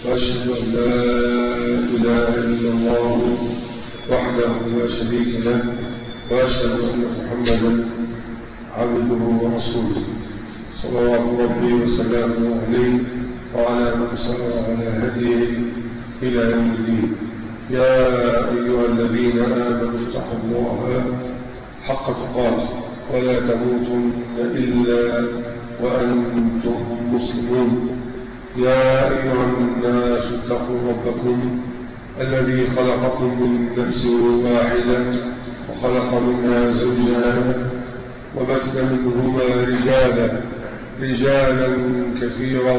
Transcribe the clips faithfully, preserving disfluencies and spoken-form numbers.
وأشهد أن لا إله إلا الله وحده لا شريك له وأشهد أن محمدا عبده ورسوله صلوات ربي وسلامه عليه وعلى من سار على هديه إلى يوم الدين. يا أيها الذين آمنوا اتقوا الله حق تقاته ولا تموتن إلا وأنتم مسلمون. يا أيها الناس اتقوا ربكم الذي خلقكم من نفس واحدة وخلق منها زوجها وبث منهما رجالا رجالا كثيرا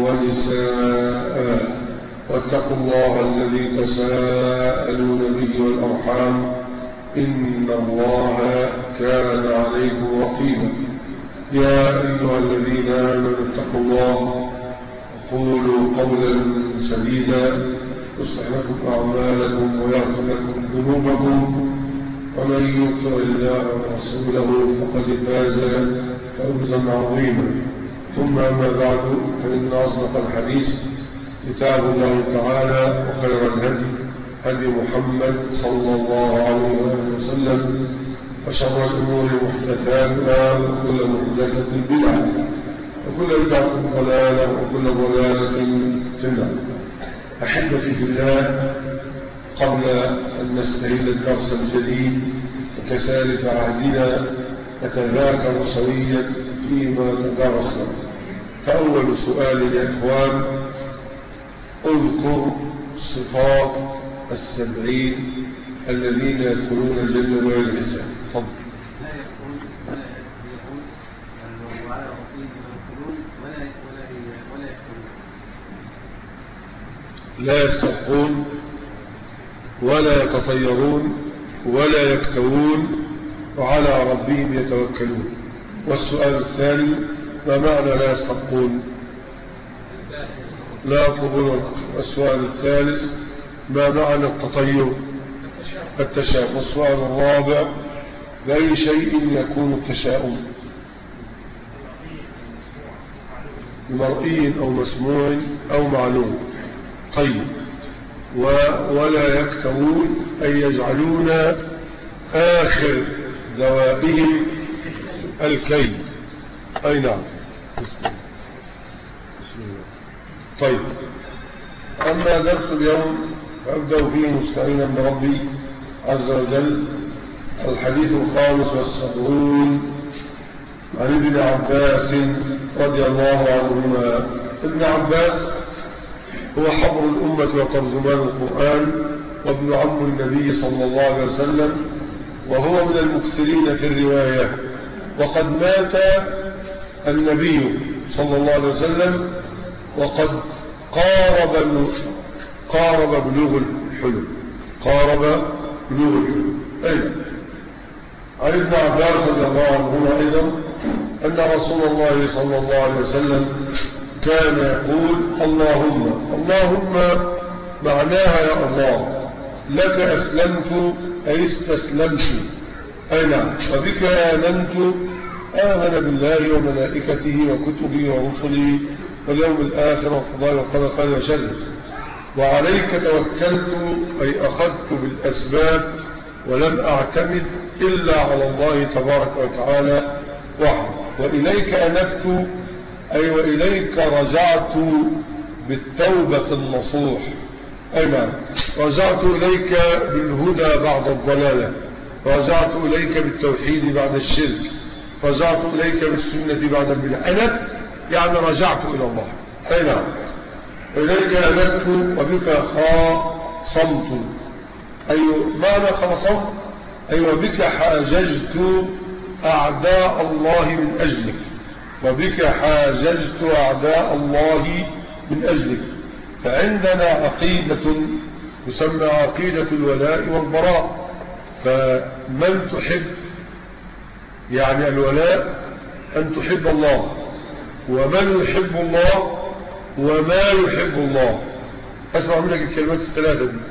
ونساء واتقوا الله الذي تساءلون به والأرحام إن الله كان عليكم رقيبا. يا أيها الذين آمنوا اتقوا الله وقولوا قولا سديدا يصلح لكم أعمالكم ويغفر لكم ذنوبكم ومن يطع الله ورسوله فقد فاز فوزا عظيما. ثم أما بعد فإن أصدق الحديث كتاب الله تعالى وخير الهدي هدي محمد صلى الله عليه وسلم وشر الأمور محدثاتها وكل محدثة بدعة وكل بدعة ضلالة وكل ضلالة في النار. أحبتي في الله، قبل أن نستهل الدرس الجديد وكسالف عهدنا نتذاكر سويا فيما تدارسنا. فأول سؤال يا إخوان، اذكر صفات السبعين الذين يدخلون الجنة بغير حساب. تفضل. لا يسترقون ولا يتطيرون ولا يكتوون وعلى ربهم يتوكلون. والسؤال الثاني، ما معنى لا يسترقون؟ لا يطلبون. والسؤال الثالث، ما معنى التطير؟ التشاؤم. والسؤال الرابع، بأي شيء يكون التشاؤم؟ مرئي أو مسموع أو معلوم. طيب. ولا يكتوون أي يجعلون آخر دوائهم الكي. أي نعم. بسم الله. بسم الله. طيب، أما درس اليوم أبدأ فيه مستعينا بربي عز وجل. الحديث الخامس والسبعون عن ابن عباس رضي الله عنهما. ابن عباس هو حبر الأمة وترجمان القرآن وابن عم النبي صلى الله عليه وسلم، وهو من المكثرين في الرواية. وقد مات النبي صلى الله عليه وسلم وقد قارب قارب بلوغ الحلم قارب بلوغ الحلم أيضا. عن ابن عباس رضي الله عنهما أيضا أن رسول الله صلى الله عليه وسلم كان يقول: اللهم اللهم، معناها يا الله، لك أسلمت أي استسلمت، أي نعم، وبك آمنت، آمن بالله وملائكته وكتبه ورسله واليوم الآخر وقضاء وقدر خير وشر، وعليك توكلت أي أخذت بالأسباب ولم أعتمد إلا على الله تبارك وتعالى وحده، وإليك أنبت أي وإليك رجعت بالتوبة النصوح، أي نعم، رجعت إليك بالهدى بعد الضلالة، رجعت إليك بالتوحيد بعد الشرك، رجعت إليك بالسنة بعد البدع. أنبت يعني رجعت إلى الله، أي نعم، إليك أنبت وبك خاصمت، أي معنى خاصمت أي وبك حاججت أعداء الله من أجلك، وبك حاججت أعداء الله من أجلك. فعندنا عقيدة تسمى عقيدة الولاء والبراء. فمن تحب، يعني الولاء أن تحب الله، ومن يحب الله، وما يحب الله. أسمع منك الكلمات الثلاثة دي: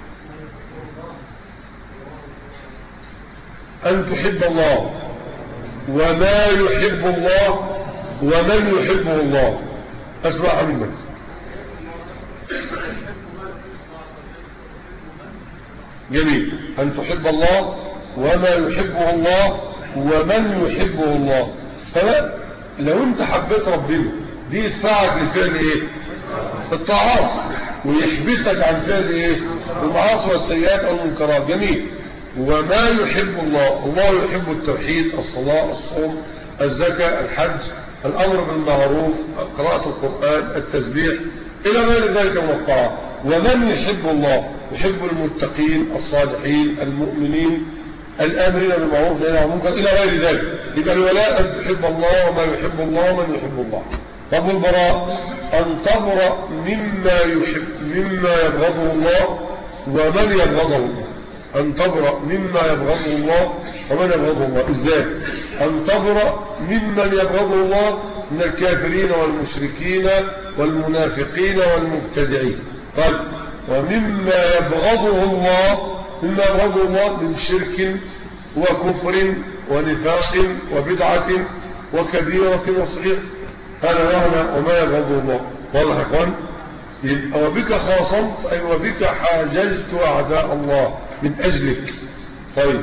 أن تحب الله، وما يحب الله، ومن يحبه الله. أسمع منك. جميل. أن تحب الله وما يحبه الله ومن يحبه الله. فلا لو انت حبيت ربنا دي يدفعك لفعل ايه؟ الطاعات، ويحبسك عن فعل ايه؟ المعاصي والسيئات او المنكرات. جميل. وما يحب الله، الله يحب التوحيد، الصلاة، الصوم، الزكاة، الحج، الأمر بالمعروف، قراءة القرآن، التسبيح، إلى غير ذلك من الطاعات. ومن يحب الله يحب المتقين الصالحين المؤمنين الآمرين بالمعروف والنهي عن المنكر إلى غير ذلك. يبقى الولاء أن تحب الله وما يحب الله ومن يحب الله. طب البراء أن تبرأ مما يحب مما يبغضه الله ومن يبغضه الله. أن تبرأ مما يبغضه الله ومن يبغضه الله. إزاي؟ أن تبرأ ممن يبغضه الله من الكافرين والمشركين والمنافقين والمبتدعين. طيب ومما يبغضه الله مما يبغضه الله من شرك وكفر ونفاق وبدعة وكبيرة وصغيرة. هذا معنى وما يبغضه الله. والله يا اخوان، يبقى وبك خاصمت أي وبك حاججت أعداء الله من أجلك. طيب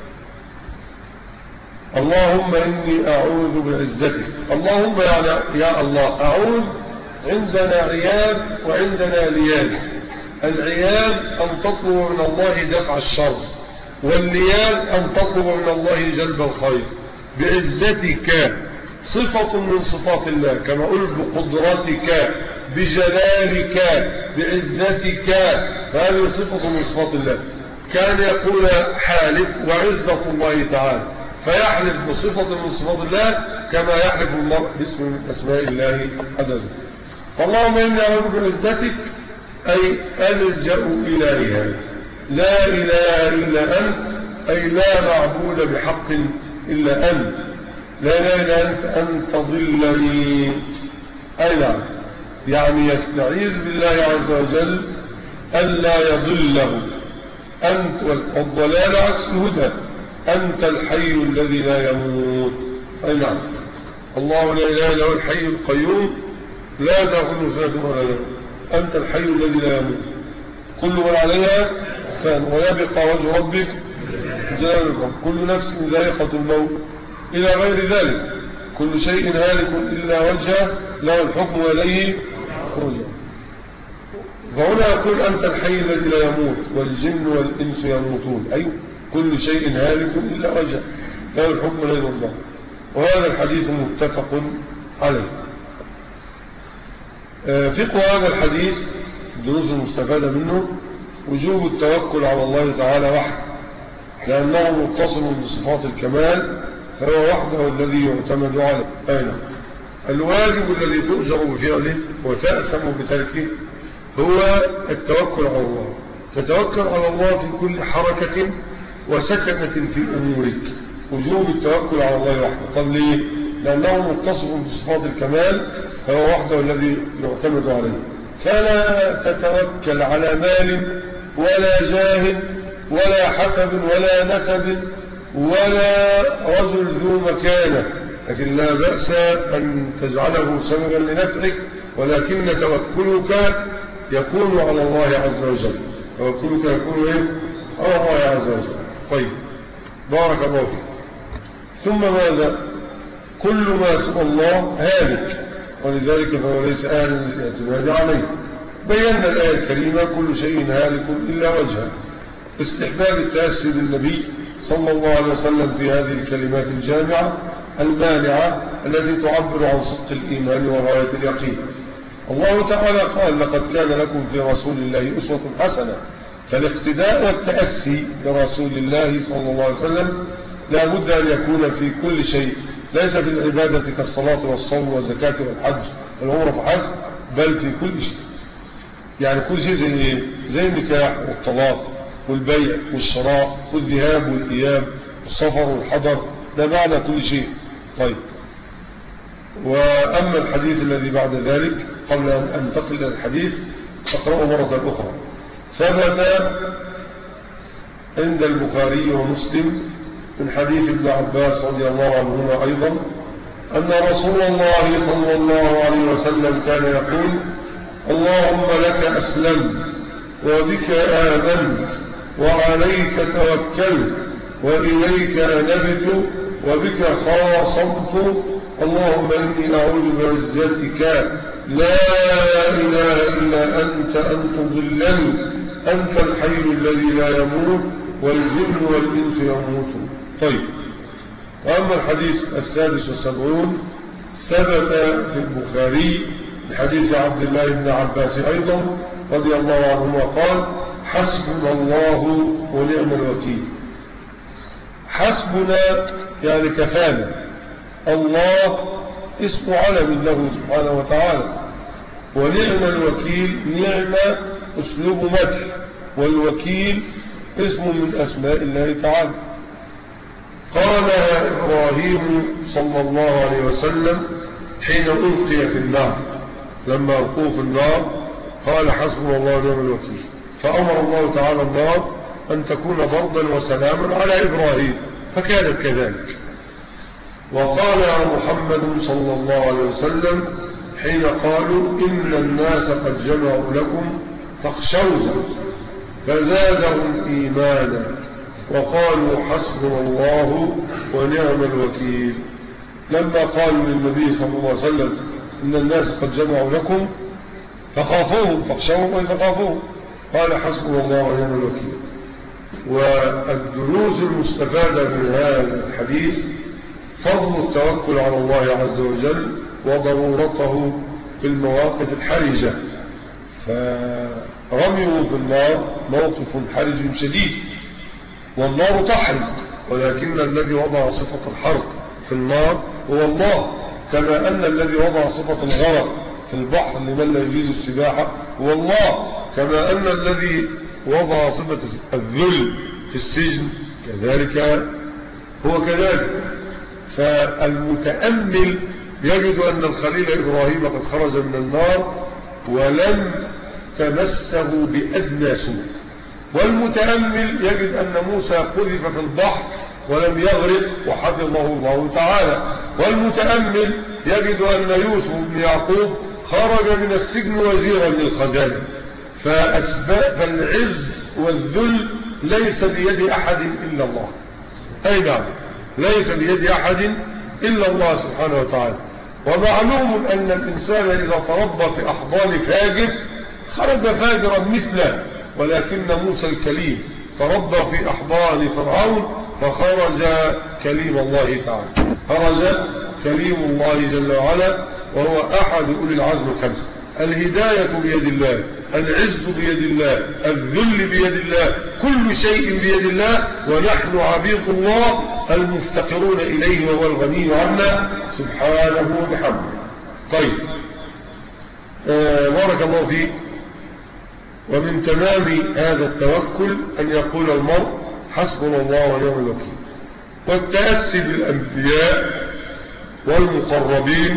اللهم إني أعوذ بعزتك. اللهم يعني يا الله أعوذ. عندنا عياد وعندنا لياد. العياد أن تطلب من الله دفع الشر، واللياد أن تطلب من الله جلب الخير. بعزتك صفة من صفات الله، كما قلت بقدرتك بجلالك بعزتك، فهذه صفة من صفات الله. كان يقول حالف وعزة الله تعالى، فيحلف بصفة من صفات الله كما يحلف المرء باسم من أسماء الله عز. اللهم إني أعوذ بعزتك أي ألجأ إليها، لا إله إلا أنت أي لا معبود بحق إلا أنت، لا إله إلا أنت أن تضلني. أي نعم، يعني يستعيذ بالله عز وجل ألا يضله. أنت والضلال عكس الهدى. أنت الحي الذي لا يموت. أي نعم، الله لا إله إلا هو الحي القيوم لا تأخذه سنة ولا نوم. أنت الحي الذي لا يموت. كل من عليها فان ويبقى وجه ربك جلالكم. كل نفس ذائقة الموت إلى غير ذلك. كل شيء هالك إلا وجهه له الحكم وإليه رجع. فهنا يقول أنت الحي الذي لا يموت والجن والإنس يموتون. أي كل شيء هالك إلا وجهه له الحكم وإليه رجع. وهذا الحديث متفق عليه. فقه هذا الحديث الدروس المستفادة منه وجوب التوكل على الله تعالى وحده، لأنه متصل بصفات الكمال، فهو وحده الذي يعتمد عليه. أين الواجب الذي تؤجر بفعله وتأثم بتركه هو التوكل على الله. تتوكل على الله في كل حركة وسكنة في أمورك. وجوب التوكل على الله وحده. طب ليه؟ لأنه متصف بصفات الكمال، فهو وحده الذي يعتمد عليه. فلا تتوكل على مال ولا جاه ولا حسب ولا نسب ولا رجل ذو مكانة، لكن لا بأس أن تجعله سببا لنفعك، ولكن توكلك يكون على الله عز وجل. توكلك يكون ايه؟ على الله عز وجل. طيب بارك الله فيك. ثم ماذا؟ كل ما سوى الله هالك، ولذلك فهو ليس أهلا للاعتماد عليه. بينا الآية الكريمة كل شيء هالك إلا وجهه. استحباب التأسي بالنبي صلى الله عليه وسلم في هذه الكلمات الجامعة المانعة التي تعبر عن صدق الإيمان وغاية اليقين. الله تعالى قال لقد كان لكم في رسول الله أسوة حسنة. فالاقتداء والتأسي برسول الله صلى الله عليه وسلم لا بد أن يكون في كل شيء، ليس في العبادة كالصلاة والصوم والزكاة والحج والعمرة فحسب، بل في كل شيء. يعني كل شيء زي زي النكاح والطلاق والبيع والشراء والذهاب والإياب والسفر والحضر، ده معنى كل شيء. طيب وأما الحديث الذي بعد ذلك قبل أن أنتقل إلى الحديث أقرأه مرة أخرى. ثبت عند البخاري ومسلم من حديث ابن عباس رضي الله عنهما أيضا أن رسول الله صلى الله عليه وسلم كان يقول اللهم لك أسلمت وبك آمنت وعليك توكلت وإليك أنبت وبك خاصمت، اللهم إني أعوذ بعزتك لا إله إلا أنت أن تضلني، أنت الحي الذي لا يموت والجن والإنس يموتون. طيب، وأما الحديث السادس والسبعون ثبت في البخاري حديث عبد الله بن عباس أيضا رضي الله عنهما قال: حسبنا الله ونعم الوكيل. حسبنا يعني كفانا، الله اسم علم له سبحانه وتعالى، ونعم الوكيل نعم اسلوب مدح، والوكيل اسم من أسماء الله تعالى. قال إبراهيم صلى الله عليه وسلم حين ألقي في النار، لما ألقوه في النار قال: حسبنا الله ونعم الوكيل، فأمر الله تعالى النار أن تكون بردا وسلاما على إبراهيم، فكانت كذلك. وقال محمد صلى الله عليه وسلم حين قالوا: إن الناس قد جمعوا لكم فاخشوهم، فزادهم إيمانا وقالوا: حسبنا الله ونعم الوكيل. لما قالوا للنبي صلى الله عليه وسلم: إن الناس قد جمعوا لكم فخافوهم، فاخشوهم أي فخافوهم، قال: حسبنا الله ونعم الوكيل. والدروس المستفادة من هذا الحديث فضل التوكل على الله عز وجل وضرورته في المواقف الحرجة. فرميوا في النار موقف حرج شديد، والنار تحرق، ولكن الذي وضع صفة الحرق في النار هو الله، كما أن الذي وضع صفة الغرق في البحر لمن لا يجيز السباحة هو الله، كما أن الذي وضع صفة الذل في السجن كذلك هو كذلك. فالمتأمل يجد أن الخليل إبراهيم قد خرج من النار ولم تمسه بأدنى سوء، والمتأمل يجد أن موسى قذف في البحر ولم يغرق وحفظه الله تعالى، والمتأمل يجد أن يوسف بن يعقوب خرج من السجن وزيرا للخزانة. فأسباب فالعز والذل ليس بيد أحد إلا الله، أي نعم، ليس بيد أحد إلا الله سبحانه وتعالى. ومعلوم أن الإنسان إذا تربى في أحضان فاجر خرج فاجرا مثله، ولكن موسى الكليم تربى في أحضان فرعون فخرج كليم الله تعالى، خرج كليم الله جل وعلا، وهو أحد أولي العزم الخمسة. الهداية بيد الله، العز بيد الله، الذل بيد الله، كل شيء بيد الله، ونحن عبيد الله المفتقرون إليه وهو الغني عنا سبحانه وبحمده. طيب، آه بارك الله فيك. ومن تمام هذا التوكل أن يقول المرء: حسبنا الله ونعم الوكيل. والتأسي بالأنبياء والمقربين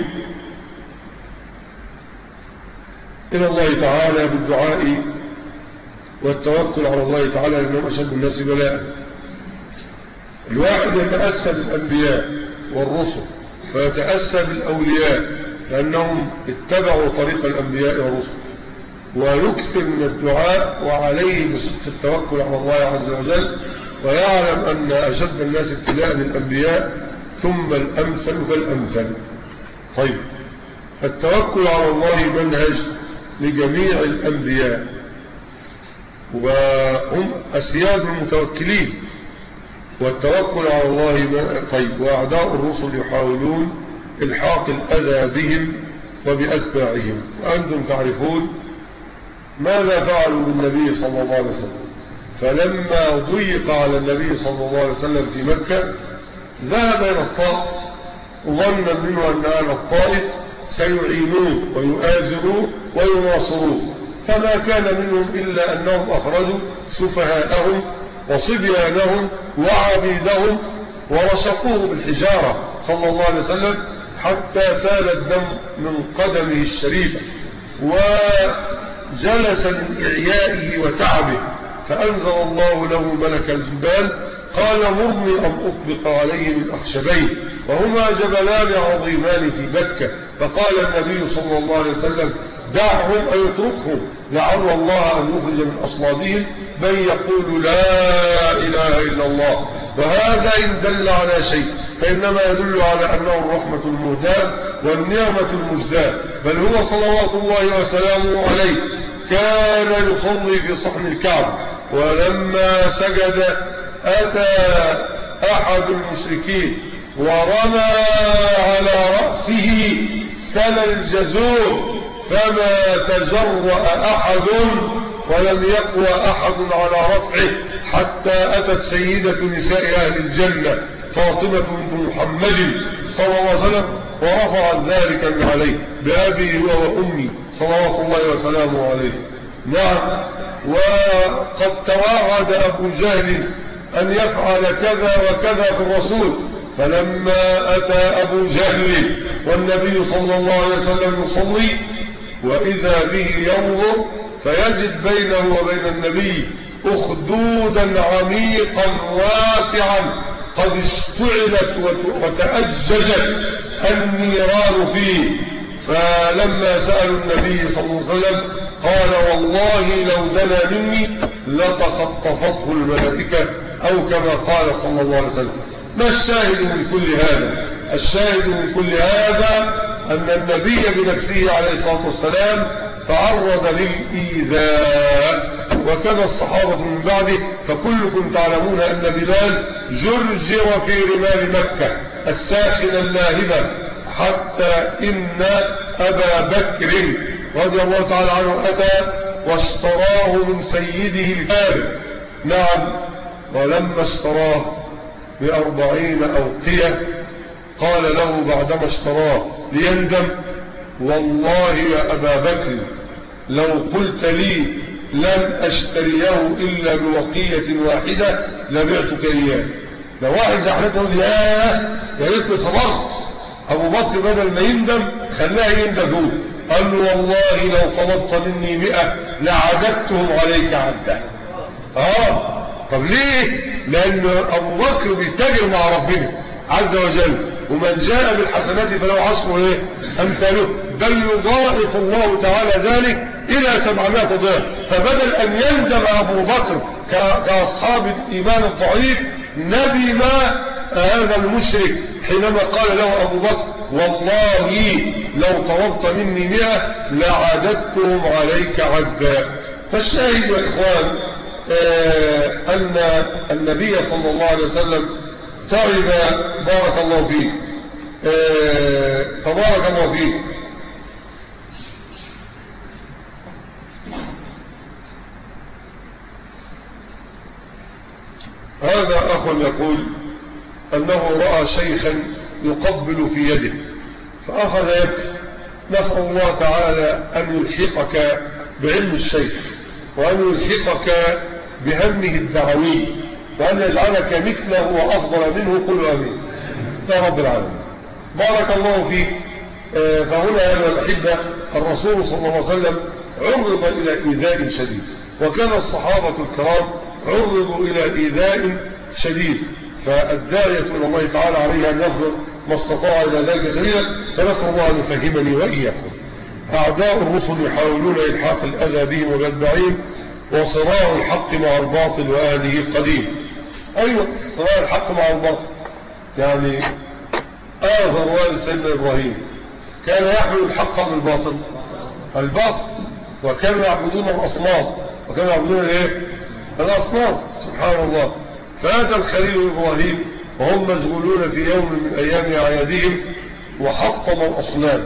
إلى الله تعالى بالدعاء والتوكل على الله تعالى، لأنهم أشد الناس بلاء. الواحد يتأسى بالأنبياء والرسل، فيتأسى بالأولياء لأنهم اتبعوا طريق الأنبياء والرسل، ويكثر من الدعاء وعليه بصدق التوكل على الله عز وجل، ويعلم أن أشد الناس ابتلاء الأنبياء ثم الأمثل فالأمثل. طيب، التوكل على الله منهج لجميع الأنبياء، وهم أسياد المتوكلين، والتوكل على الله. طيب، وأعداء الرسل يحاولون إلحاق الأذى بهم وبأتباعهم، وأنتم تعرفون ماذا فعلوا بالنبي صلى الله عليه وسلم. فلما ضيق على النبي صلى الله عليه وسلم في مكة ذهب إلى الطائف ظنا منه أن أهل الطائف سيعينوه ويؤازروه ويناصروه، فما كان منهم إلا أنهم أخرجوا سفهاءهم وصبيانهم وعبيدهم ورشقوه بالحجارة صلى الله عليه وسلم حتى سال الدم من قدمه الشريفة، وجلس من إعيائه وتعبه، فأنزل الله له ملك الجبال قال: مرني أن أطبق عليه من أخشبين، وهما جبلان عظيمان في مكة. فقال النبي صلى الله عليه وسلم: دعهم أي اتركهم لعل الله أن يخرج من أصلابهم من يقول لا إله إلا الله. وهذا إن دل على شيء فإنما يدل على أنه الرحمة المهداة والنعمة المجداة، بل هو صلوات الله وسلامه عليه كان يصلي في صحن الكعبة، ولما سجد أتى أحد المشركين ورمى على رأسه سل الجزور فما تجرأ أحد ولم يقوى أحد على رفعه حتى أتت سيدة نساء أهل الجنة فاطمة بنت محمد صلى الله عليه وسلم ورفعت ذلك من عليه بأبي وأمي صلوات الله وسلامه عليه. نعم. وقد توعد أبو جهل أن يفعل كذا وكذا بالرسول، فلما أتى أبو جهل والنبي صلى الله عليه وسلم يصلي وإذا به ينظر فيجد بينه وبين النبي أخدودا عميقا واسعا قد اشتعلت وتأججت النيران فيه. فلما سألوا النبي صلى الله عليه وسلم قال والله لو دنا مني لتخطفته الملائكة أو كما قال صلى الله عليه وسلم. ما الشاهد من كل هذا؟ الشاهد من كل هذا أن النبي بنفسه عليه الصلاة والسلام تعرض للإيذاء وكذا الصحابة من بعده، فكلكم تعلمون أن بلال جرجر في رمال مكة الساخنة اللاهبة حتى إن أبا بكر رضي الله تعالى عنه أتى واشتراه من سيده الكافر. نعم. ولما اشتراه بأربعين أوقية قال له بعدما اشتراه ليندم والله يا أبا بكر لو قلت لي لن أشتريه إلا بوقية واحدة لبعتك إياه. لو واحد زحلته يقول ياه يا ريتني صبرت. أبو بكر بدل ما يندم خلاه يندم هو، قال له والله لو طلبت مني مئة لعددتهم عليك عدا. آه طب ليه؟ لأن أبو بكر بيتاجر مع ربنا عز وجل، ومن جاء بالحسنات فله عشر ايه امثاله، بل يضاعف الله تعالى ذلك الى سبعمائة ضعف. فبدل ان يندم ابو بكر كاصحاب الايمان الضعيف ندم هذا المشرك حينما قال له ابو بكر والله لو طلبت مني مئة لعددتهم عليك عدا. فالشاهد يا اخوان آه ان النبي صلى الله عليه وسلم تعب بارك الله فيك آه فبارك الله فيك هذا أخ يقول أنه رأى شيخا يقبل في يده فأخذ يبكي. نسأل الله تعالى أن يلحقك بعلم الشيخ وأن يلحقك بهمه الدعوي وأن يجعلك مثله وأفضل منه. قل آمين يا رب العالمين. بارك الله فيك. فهنا يا الأحبة الرسول صلى الله عليه وسلم عرض إلى إيذاء شديد، وكان الصحابة الكرام عرضوا إلى إيذاء شديد، فالداعية إلى الله تعالى عليه أن يصبر ما استطاع إلى ذلك سبيلا. فنسأل الله أن يفهمني وإياكم. أعداء الرسل يحاولون إلحاق الأذى بهم وبالبعيد، وصراع الحق مع الباطل وأهله قديم. أيوة صراع الحق مع الباطل، يعني آذر والد سيدنا إبراهيم كان يحمل الحق بالباطل الباطل، وكانوا يعبدون الأصنام وكانوا يعبدون الايه الأصنام سبحان الله. فأتى الخليل إبراهيم وهم مشغولون في يوم من أيام أعيادهم وحطم الأصنام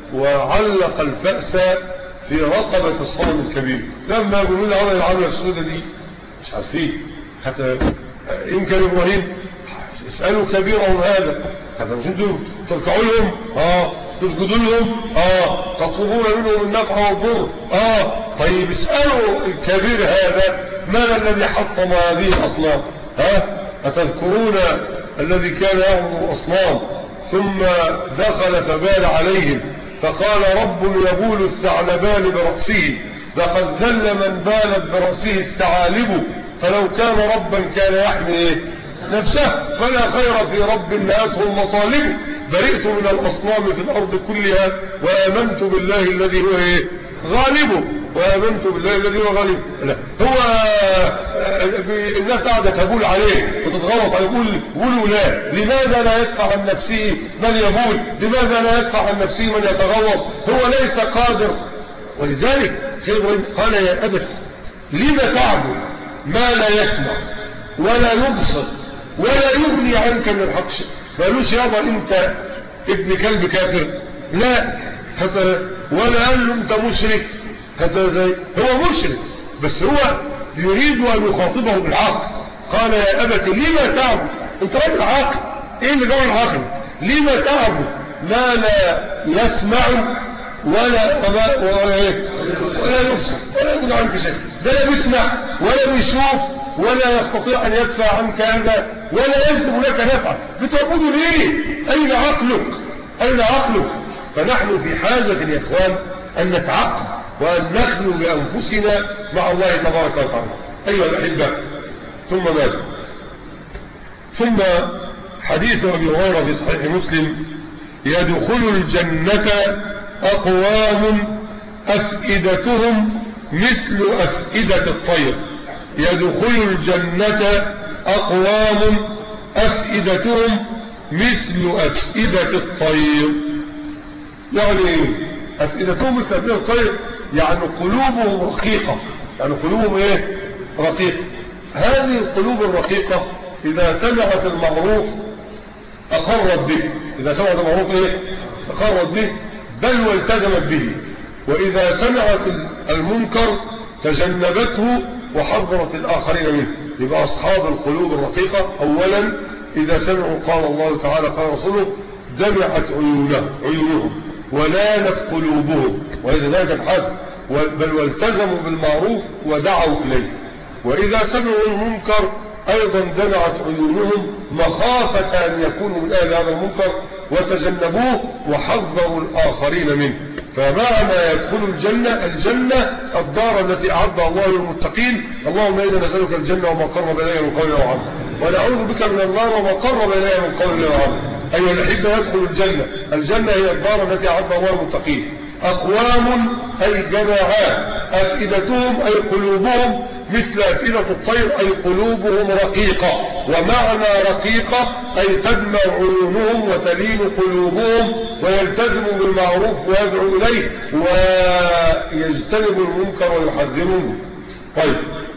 وعلق الفأس في رقبة الصنم الكبير. لما يقولون له عمل العمل السودة دي مش عارفين، حتى يمكن إبراهيم اسألوا كبيرهم هذا هذا مش انتوا تركعوا لهم اه تسجدوا لهم اه تطلبون منهم النفع والضر اه طيب اسألوا الكبير هذا ما الذي حطم هذه الأصنام؟ ها أتذكرون الذي كان يعبد الأصنام ثم دخل فبال عليهم فقال رب يبول الثعلبان برأسه لقد ذل من بالت برأسه الثعالب فلو كان ربا كان يحمي إيه؟ نفسه فلا خير في رب نأته المطالب برئت من الأصنام في الأرض كلها وآمنت بالله الذي هو إيه؟ غالبه وآمنت بالله الذي هو غالب. لا هو الناس قاعدة تقول عليه وتتغلط عليه، يقول قولوا لا. لماذا لا يدفع عن نفسه من يقول؟ لماذا لا يدفع عن نفسه من يتغلط؟ هو ليس قادر. ولذلك قال يا أبت لم تعبد ما لا يسمع ولا يبصر ولا يغني عنك من الحق شيء. ما قالوش يابا انت ابن كلب كافر، لا حتى ولا قال له انت مشرك حتى زي هو مشرك، بس هو يريد ان يخاطبه بالعقل. قال يا ابت لما تعبد، انت راجل عاقل، ايه اللي جوه العقل؟ لما تعبد ما لا يسمع ولا ولا ايه ولا يبصر ولا يغني عنك شيء. ده لا بيسمع ولا بيشوف ولا يستطيع ان يدفع عنك هذا ولا يجلب لك نفعا. بتعبده ليه؟ اين عقلك؟ اين عقلك؟ فنحن في حاجة يا اخوان ان نتعقل وان نخلو بانفسنا مع الله تبارك وتعالى. ايها الاحبه، ثم ماذا؟ ثم حديث ابي هريره في صحيح مسلم: يدخل الجنه اقوام افئدتهم مثل افئده الطير. يدخل الجنه اقوام افئدتهم مثل افئده الطير. يعني ايه افئدتهم مثل افئده الطير؟ يعني قلوبهم رقيقه. يعني قلوبهم ايه؟ رقيقه. هذه القلوب الرقيقه اذا سمعت المعروف اقرت به. اذا سمعت المعروف ايه؟ اقرت به بل والتزمت به. واذا سمعت المنكر تجنبته وحذرت الاخرين منه. يبقى اصحاب القلوب الرقيقه اولا اذا سمعوا قال الله تعالى قال رسوله دمعت عيونهم ولانت قلوبهم، ولذلك الحزم بل والتزموا بالمعروف ودعوا اليه. واذا سمعوا المنكر ايضا دمعت عيونهم مخافه ان يكونوا من اهل هذا المنكر وتجنبوه وحذروا الاخرين منه. فمعنى يدخل الجنه، الجنه الدار التي اعدها الله للمتقين. اللهم انا نسالك الجنه وما قرب اليها من قول وعمل، ونعوذ بك من النار وما قرب اليها من قول وعمل. ايها الاحبه، يدخل الجنه. الجنه هي الدار التي اعدها الله للمتقين. اقوام اي جماعات، افئدتهم اي قلوبهم مثل افئده الطير اي قلوبهم رقيقه. ومعنى رقيقه اي تدمع عيونهم وتلين قلوبهم ويلتزموا بالمعروف ويدعوا اليه ويجتنبوا المنكر ويحذرونه. طيب،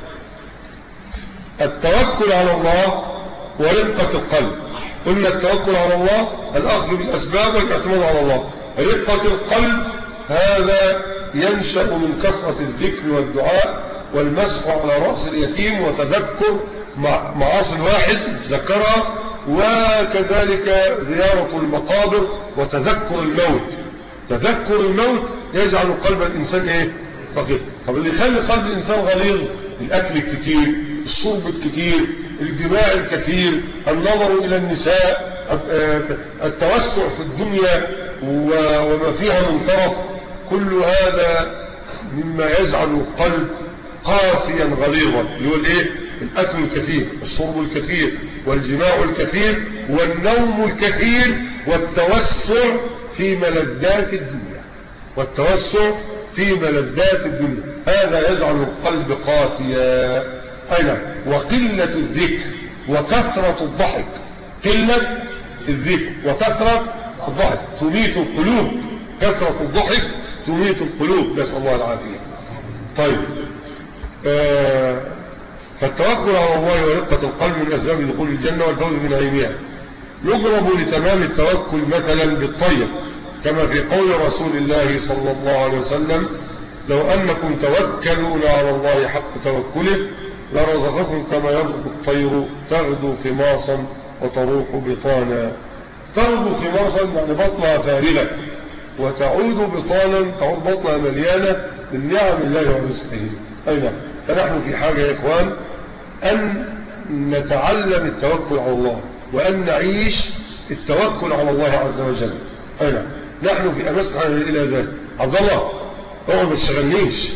التوكل على الله ورقه القلب. قلنا التوكل على الله الاخذ بالاسباب والاعتماد على الله. رقه القلب هذا ينشأ من كثرة الذكر والدعاء والمسح على رأس اليتيم وتذكر معاصي الواحد ذكرها، وكذلك زيارة المقابر وتذكر الموت. تذكر الموت يجعل قلب الإنسان ايه؟ رقيق. طب اللي يخلي قلب الإنسان غليظ؟ الأكل الكثير، الشرب الكثير، الجماع الكثير، النظر إلى النساء، التوسع في الدنيا وما فيها من طرف. كل هذا مما يجعل القلب قاسيا غليظا، اللي هو الايه؟ الاكل الكثير، الشرب الكثير، والجماع الكثير، والنوم الكثير، والتوسع في ملذات الدنيا والتوسع في ملذات الدنيا. هذا يجعل القلب قاسيا. اين؟ وقلة الذكر وكثرة الضحك. قلة الذكر وكثرة الضحك تميت القلوب. كثرة الضحك تميت القلوب، نسأل الله العافية. طيب، آه فالتوكل على الله ورقة القلب من أسباب دخول الجنة والفوز بنعيمها. يضرب لتمام التوكل مثلا بالطير، كما في قول رسول الله صلى الله عليه وسلم: لو أنكم توكلون على الله حق توكله لرزقكم كما يرزق الطير تغدو خماصا وتروح بطانا. تغدو خماصا يعني بطنها فارغة، وتعود بطانا تعود بطنها مليانة من نعم الله ورزقه. أين؟ فنحن في حاجة يا إخوان أن نتعلم التوكل على الله وأن نعيش التوكل على الله عز وجل. أين؟ نحن في أمس إلى ذلك. عبد الله اقعد ما تشغلنيش،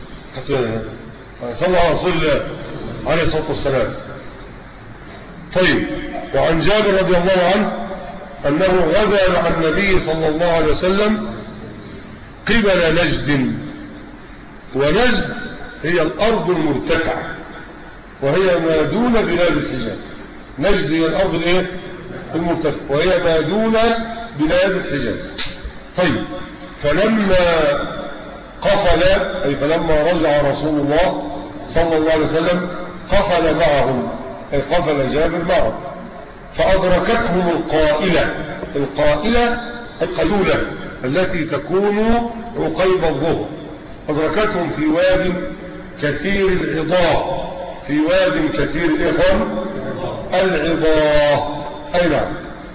صلى على رسول الله عليه الصلاة والسلام. طيب، وعن جابر رضي الله عنه أنه غزا مع النبي صلى الله عليه وسلم قبل نجد ونجد هي الأرض المرتفعة وهي ما دون بلاد الحجاز. نجد هي الأرض الايه المرتفعة وهي ما دون بلاد الحجاز. طيب فلما قفل أي فلما رجع رسول الله صلى الله عليه وسلم قفل معهم أي قفل جابر معهم فأدركتهم القائلة. القائلة القيلولة التي تكون عقيب الظهر. أدركتهم في واد كثير العضاء في واد كثير الإخوان العضاء أي نعم.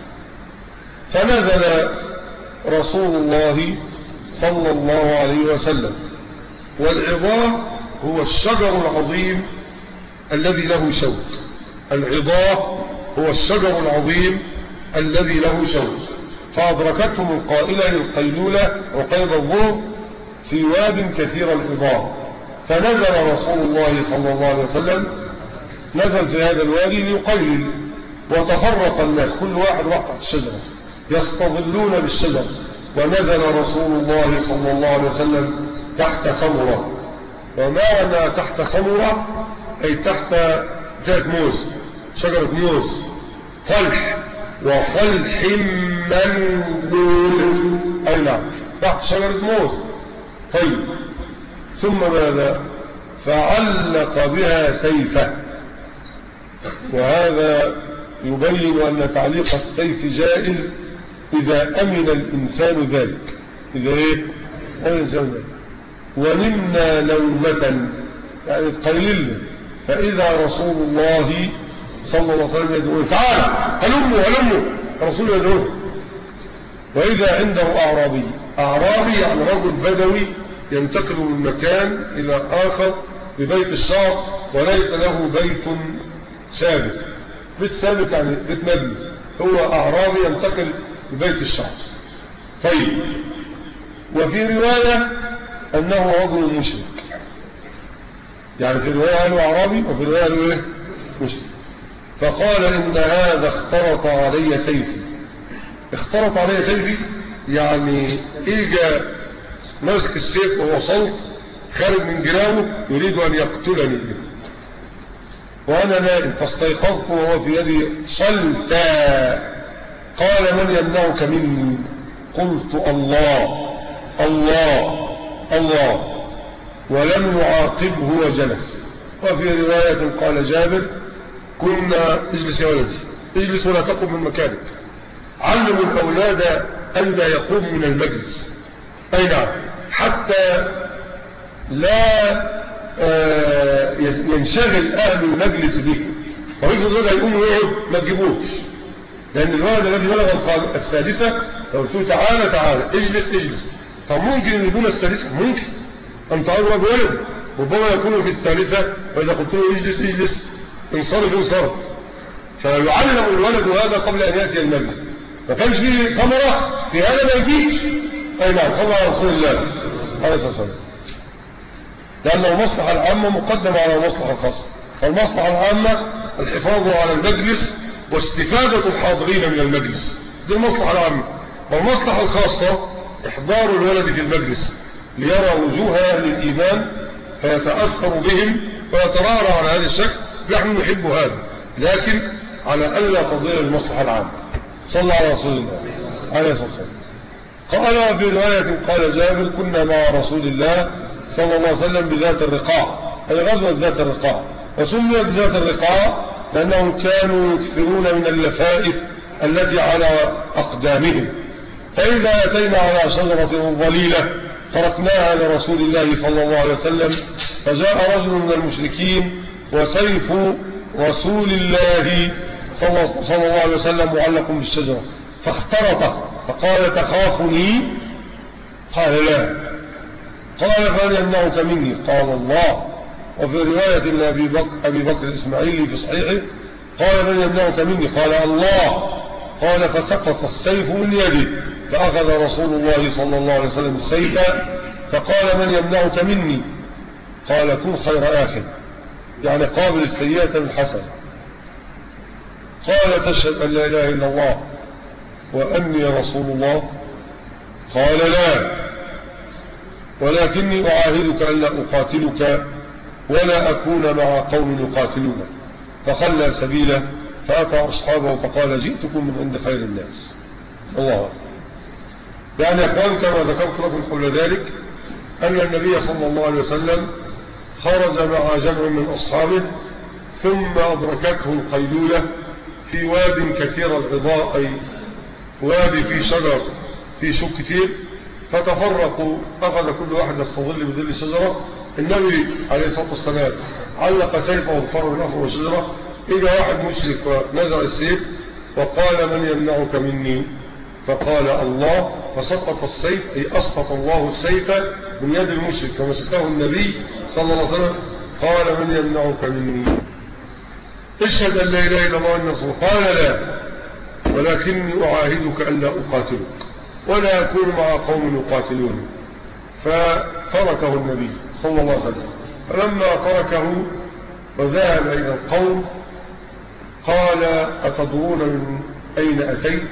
فنزل رسول الله صلى الله عليه وسلم. والعضاء هو الشجر العظيم الذي له شوك. العضاء هو الشجر العظيم الذي له شوك. فأدركتهم القائلة للقيلولة عقيب الظهر في واد كثير العضاء. فنزل رسول الله صلى الله عليه وسلم نزل في هذا الوادي ليقيل وتفرق الناس كل واحد واحد تحت الشجرة يستظلون بالشجر. ونزل رسول الله صلى الله عليه وسلم تحت ثمرة. ومعنى تحت ثمرة أي تحت جهة موز شجرة موز طلح وفلح منضود أي نعم تحت شجرة موز. طيب ثم ماذا فعلق بها سيفه. وهذا يبين أن تعليق السيف جائز إذا أمن الإنسان ذلك. إذا إيه الإنسان ذلك. ونمنا لومة يعني قليلا فإذا رسول الله صلى الله عليه وسلم يدعوه تعال هلموا هلموا رسول يدعوه. وإذا عنده أعرابي. أعرابي يعني رجل بدوي ينتقل من مكان إلى آخر ببيت الشعر وليس له بيت ثابت. بيت ثابت يعني بيت مبني. هو أعرابي ينتقل ببيت الشعر. طيب وفي رواية أنه رجل مشرك. يعني في رواية قالوا أعرابي وفي رواية قالوا إيه مشرك. فقال إن هذا اخترط علي سيفي. اخترط علي سيفي يعني إجا ماسك السيف وهو صوت خارج من جنابه يريد أن يقتلني به. وأنا نائم فاستيقظت وهو في يدي صلتا. قال من يمنعك مني؟ قلت الله الله الله ولم يعاقبه وجلس. وفي رواية قال جابر كنا اجلس يا ولدي اجلس ولا تقم من مكانك. علموا الأولاد أن لا يقوموا من المجلس أي نعم حتى لا آه ينشغل أهل المجلس به. ويجب أن يقوموا يقعد ما تجيبوش لأن الولد الذي بلغ السادسة لو قلت له تعالى تعالى اجلس اجلس. طب ممكن أن يكون السادسة ممكن أن تعرض ولد ربما يكون في الثالثة وإذا قلت له اجلس اجلس انصرف انصرف. فيعلم الولد هذا قبل أن يأتي المجلس. ما كانش فيه ثمرة في هذا ما يجيش. أي نعم صلى على رسول الله عليه الصلاة والسلام. لأن المصلحة العامة مقدمة على المصلحة الخاصة. فالمصلحة العامة الحفاظ على المجلس واستفادة الحاضرين من المجلس دي المصلحة العامة. والمصلحة الخاصة إحضار الولد في المجلس ليرى وجوه أهل الإيمان فيتأثر بهم ويترارى على هذا الشكل. نحن نحب هذا لكن على ألا تضيع المصلحة العامة. صلى على رسول الله عليه الصلاة والسلام. قال في رواية قال جابر كنا مع رسول الله صلى الله عليه وسلم بذات الرقاع أي غزوة ذات الرقاع. وسميت ذات الرقاع لأنهم كانوا يكثرون من اللفائف التي على أقدامهم. فإذا أتينا على شجرة ظليلة تركناها لرسول الله صلى الله عليه وسلم. فجاء رجل من المشركين وسيف رسول الله صلى الله عليه وسلم معلق بالشجرة فاخترطه فقال تخافني؟ قال لا. قال فمن يمنعك مني؟ قال الله. وفي رواية لأبي بكر, أبي بكر الإسماعيلي في صحيحه قال من يمنعك مني؟ قال الله. قال فسقط السيف من يده فأخذ رسول الله صلى الله عليه وسلم السيف فقال من يمنعك مني؟ قال كن خير آخر يعني قابل السيئة بالحسنة. قال تشهد أن لا إله إلا الله وأني رسول الله؟ قال لا. ولكني أعاهدك ألا أقاتلك ولا أكون مع قوم يقاتلون. فخلى سبيله فأتى أصحابه فقال جئتكم من عند خير الناس. الله أكبر. يعني أخوان كما ذكرت لكم قبل ذلك أن النبي صلى الله عليه وسلم خرج مع جمع من أصحابه ثم أدركته القيلولة في واد كثير الغضاء، أي وادي في شجر في شوك كثير، فتفرقوا، أخذ كل واحد يستظل بظل شجرة. النبي عليه الصلاة والسلام علق سيفه وفر من أفر الشجرة، إجا واحد مشرك ونزع السيف وقال من يمنعك مني؟ فقال الله، فسقط السيف، أي أسقط الله السيف من يد المشرك فمسكه النبي صلى الله عليه وسلم. قال من يمنعك مني؟ اشهد أن لا إله إلا الله وأن رسول. قال لا، ولكني أعاهدك أن لا أقاتلك ولا أكون مع قوم يقاتلون. فتركه النبي صلى الله عليه وسلم. فلما تركه وذهب إلى القوم قال أتدرون من أين أتيت؟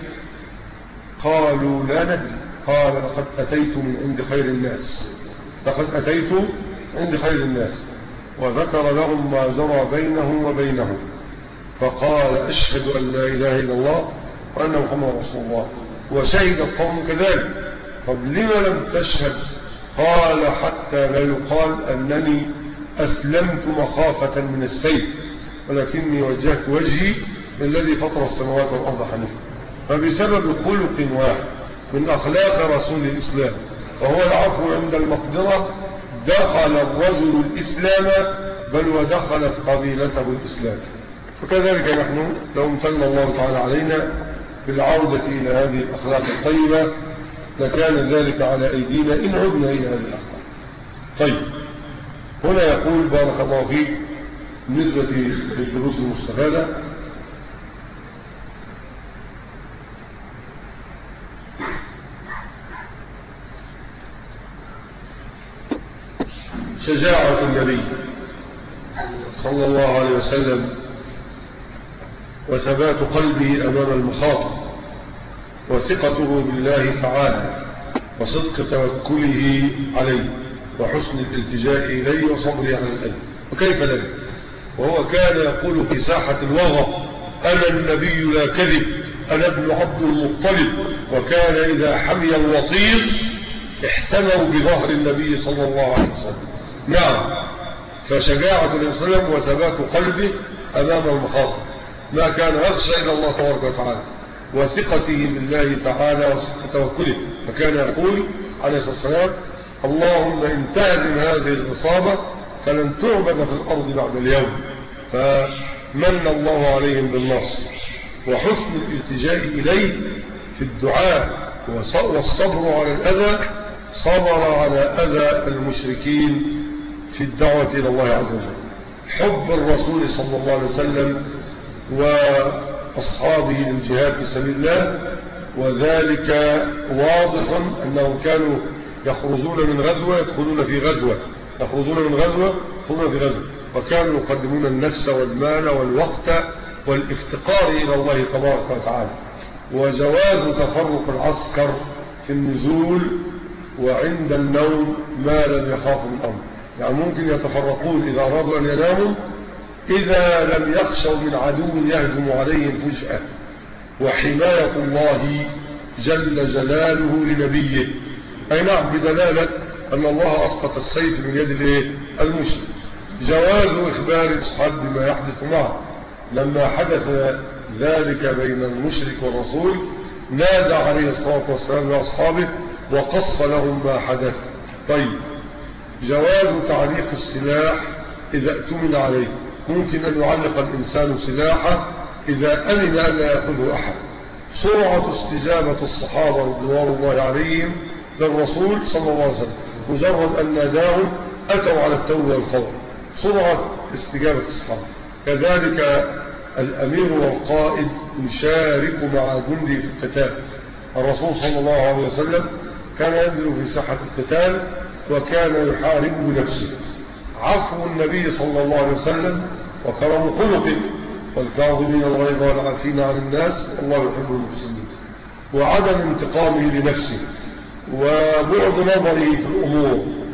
قالوا لا ندري. قال لقد أتيت من عند خير الناس، لقد أتيت عند خير الناس. وذكر لهم ما جرى بينهم وبينهم، فقال أشهد أن لا إله إلا الله وأن محمد رسول الله. وشهد القوم كذلك. طب لما لم تشهد؟ قال حتى لا يقال أنني أسلمت مخافة من السيف، ولكني وجهت وجهي للذي فطر السماوات والأرض حنيفا. فبسبب خلق واحد من أخلاق رسول الإسلام وهو العفو عند المقدرة دخل الرجل الإسلام، بل ودخلت قبيلته الإسلام. وكذلك نحن لو امتن الله تعالى علينا بالعودة إلى هذه الأخلاق الطيبة لكان ذلك على أيدينا إن عدنا إلى هذه الأخلاق. طيب، هنا يقول بارك الله فيك بالنسبة للدروس المستفادة: شجاعة النبي صلى الله عليه وسلم وثبات قلبه أمام المخاطر وثقته بالله تعالى وصدق توكله عليه وحسن الالتجاء إليه وصبره على الأذى. وكيف ذلك وهو كان يقول في ساحة الوغى: أنا النبي لا كذب، أنا ابن عبد المطلب. وكان إذا حمي الوطيس احتموا بظهر النبي صلى الله عليه وسلم. نعم، فشجاعة الإسلام وثبات قلبه أمام المخاطر، ما كان يخشى إلى الله تبارك وتعالى وثقته بالله تعالى وصدق توكله. فكان يقول عليه الصلاة والسلام: اللهم إن تهدم هذه الإصابة فلن تعبد في الأرض بعد اليوم. فمن الله عليهم بالنصر وحسن الالتجاء إليه في الدعاء والصبر على الأذى. صبر على أذى المشركين في الدعوة إلى الله عز وجل. حب الرسول صلى الله عليه وسلم وأصحابه للجهاد في سبيل الله، وذلك واضح أنهم كانوا يخرجون من غزوة يدخلون في غزوة، يخرجون من غزوة يدخلون في غزوة، وكانوا يقدمون النفس والمال والوقت والافتقار إلى الله تبارك وتعالى. وجواز تفرق العسكر في النزول وعند النوم ما لم يخافوا من أمر، يعني ممكن يتفرقون إذا أرادوا أن يناموا إذا لم يخشوا من عدو يهجم عليهم فجأة. وحماية الله جل جلاله لنبيه، أي نعم، بدلالة أن الله أسقط السيف من يد المشرك. جواز إخبار الصحابة بما يحدث معه. لما حدث ذلك بين المشرك والرسول نادى عليه الصلاة والسلام لأصحابه وقص لهم ما حدث. طيب، جواز تعليق السلاح إذا اؤتمن عليه. ممكن أن يعلق الإنسان سلاحه إذا أمن أن لا يأخذه أحد. سرعة استجابة الصحابة رضوان الله عليهم للرسول صلى الله عليه وسلم، مجرد أن ناداهم أتوا على التو والفور. سرعة استجابة الصحابة. كذلك الأمير والقائد يشارك مع جنده في القتال. الرسول صلى الله عليه وسلم كان ينزل في ساحة القتال وكان يحارب بنفسه. عفو النبي صلى الله عليه وسلم وكرم خلقه، والكاظمين الغيظ والعافين عن الناس والله يحب المحسنين. وعدم انتقامه لنفسه وبعد نظره في الأمور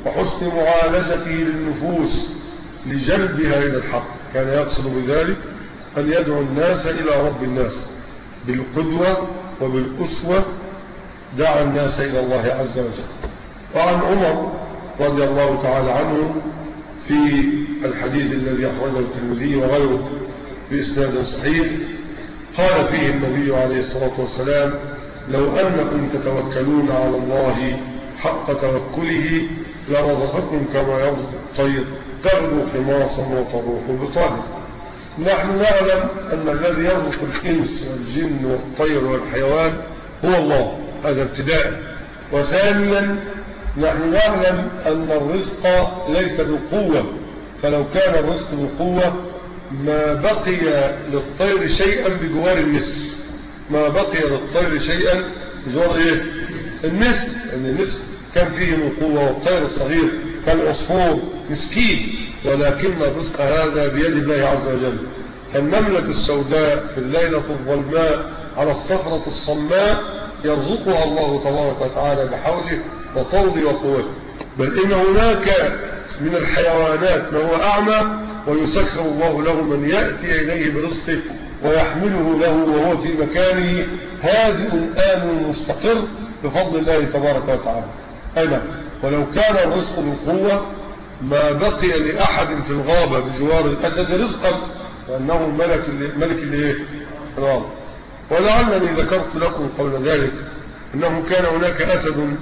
وحسن معالجته للنفوس لجلبها إلى الحق. كان يقصد بذلك أن يدعو الناس إلى رب الناس بالقدوة وبالأسوة، دعا الناس إلى الله عز وجل. وعن عمر رضي الله تعالى عنه في الحديث الذي أخرجه الترمذي وغيره بإسناد صحيح قال فيه النبي عليه الصلاة والسلام: لو أنكم تتوكلون على الله حق توكله لرزقكم كما يرزق الطير تغدو خماصا وتروح بطانا. نحن نعلم أن الذي يرزق الإنس والجن والطير والحيوان هو الله، هذا ابتداء. وثانيا نحن نعلم أن الرزق ليس بالقوة، فلو كان الرزق بالقوة ما بقي للطير شيئا بجوار النسر، ما بقي للطير شيئا بجوار ايه النسر، ان النسر كان فيه من قوة، والطير الصغير كالعصفور مسكين، ولكن الرزق هذا بيد الله عز وجل. فالنملة السوداء في الليلة الظلماء على الصخرة الصماء يرزقها الله تبارك وتعالى بحوله وطوله وقوته. بل إن هناك من الحيوانات ما هو أعمى ويسخر الله له من يأتي إليه برزقه ويحمله له وهو في مكانه هادئ آمن مستقر بفضل الله تبارك وتعالى. أنا ولو كان الرزق بالقوة ما بقي لأحد في الغابة بجوار الأسد رزقا، لأنه ملك ملك الايه الغابة. ولعلني ذكرت لكم قبل ذلك أنه كان هناك أسد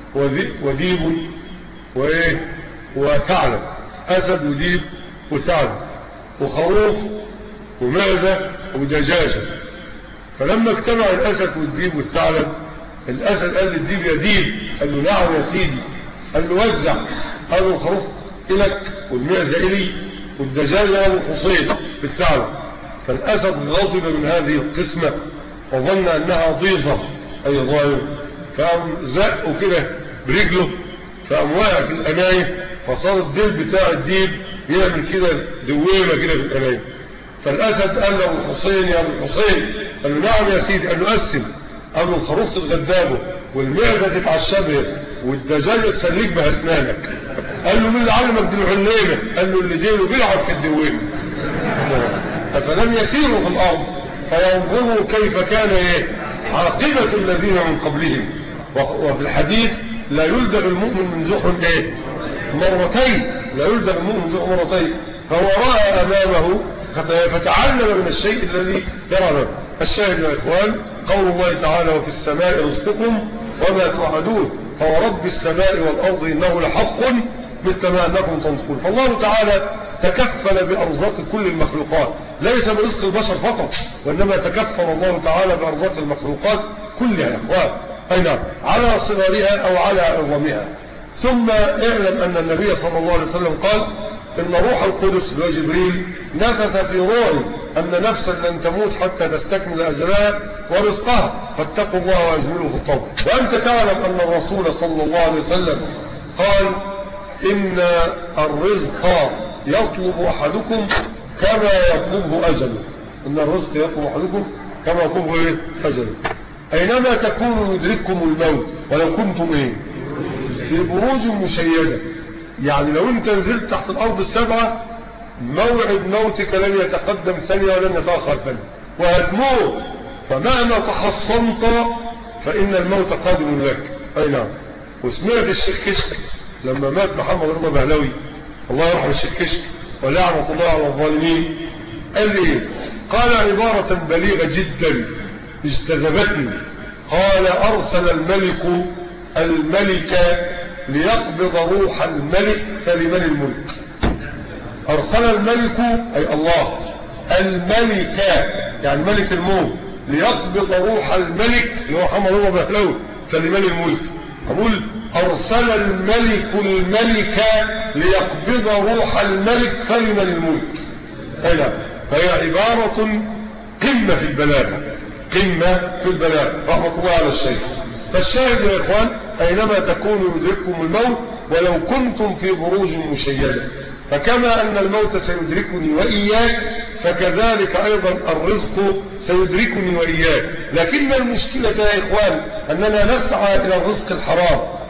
وديب وإيه وثعلب، أسد وديب وثعلب وخروف ومعزة ودجاجة. فلما اجتمع الأسد والديب والثعلب، الأسد قال للديب: يا ديب. قال له: نعم يا سيدي. قال له: وزع. قال له: الخروف إلك والمعزة إلي والدجاجة والحصين بالثعلب. فالأسد غضب من هذه القسمة وظن أنها ضيظة أي ظالم، فقام زقه كده برجله، فقام واقع في الأناية، فصار الديل بتاع الديب يعمل كده دويمة كده في الأناية. فالأسد قال له: الحصين يا ابو الحصين. قال له: نعم يا سيدي. قال له: قسم. قال له: الخروف تتغدابه والمعدة تتعشبه والدجاجة تسليك بأسنانك. قال له: مين اللي علمك دي العليمة؟ قال له: اللي ديله بيلعب في الدويمة. فلم يسيروا في الأرض فينظروا كيف كان ايه عاقبة الذين من قبلهم. وفي الحديث: لا يلدغ المؤمن من زحر ايه مرتين، لا يلدغ المؤمن من زحر مرتين. فهو رأى أمامه فتعلم من الشيء الذي يرى له. الشاهد يا إخوان قول الله تعالى: وفي السماء رزقكم وما توعدون فورب السماء والأرض إنه لحق مثل ما أنكم تنطقون. فالله تعالى تكفل بأرزاق كل المخلوقات، ليس برزق البشر فقط، وإنما تكفل الله تعالى بأرزاق المخلوقات كلها يا إخوان، أي نعم، على صغرها أو على عظمها. ثم اعلم أن النبي صلى الله عليه وسلم قال: إن روح القدس وجبريل نفث في روعي أن نفسا لن تموت حتى تستكمل أجلها ورزقها فاتقوا الله وأجملوا في الطلب. وأنت تعلم أن الرسول صلى الله عليه وسلم قال: إن الرزق يطلب أحدكم كما يطلبه أجله. إن الرزق يطلب أحدكم كما يطلبه أجله. أينما تكونوا يدرككم الموت ولو كنتم إيه في بروج مشيدة. يعني لو انت نزلت تحت الارض السبعة موعد موتك لن يتقدم ثانية ولن يتأخر ثانية وهتموت، فمهما تحصنت فإن الموت قادم لك. أي نعم. وسمعت الشيخ كشك لما مات محمد رضا بهلوي الله يرحم الشيخ كشك ولعنة الله على الظالمين، قال لي قال عبارة بليغة جدا اجتذبتني. قال: أرسل الملك الملك ليقبض روح الملك فلمن الملك. أرسل الملك أي الله الملك يعني ملك الموت ليقبض روح الملك اللي هو محمد رضا بهلوي فلمن الملك. أقول: أرسل الملك الملك ليقبض روح الملك فلمن الملك. أي فهي عبارة قمة في البلاغة، قمة في البلاغة، رحمة الله على الشيخ. فالشاهد يا إخوان أينما تكونوا يدرككم الموت ولو كنتم في بروج مشيدة. فكما أن الموت سيدركني وإياك فكذلك أيضا الرزق سيدركني وإياك. لكن المشكلة يا إخوان أننا نسعى إلى الرزق الحرام